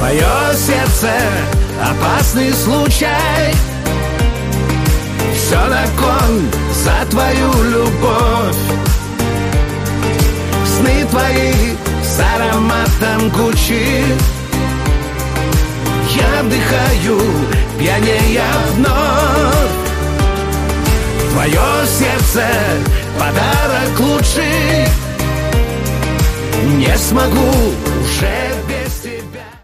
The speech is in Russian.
Твое сердце — опасный случай. Все на кон за твою любовь. Сны твои с ароматом Гуччи. Я вдыхаю, пьянея вновь. Твое сердце — подарок лучший. Не смогу уже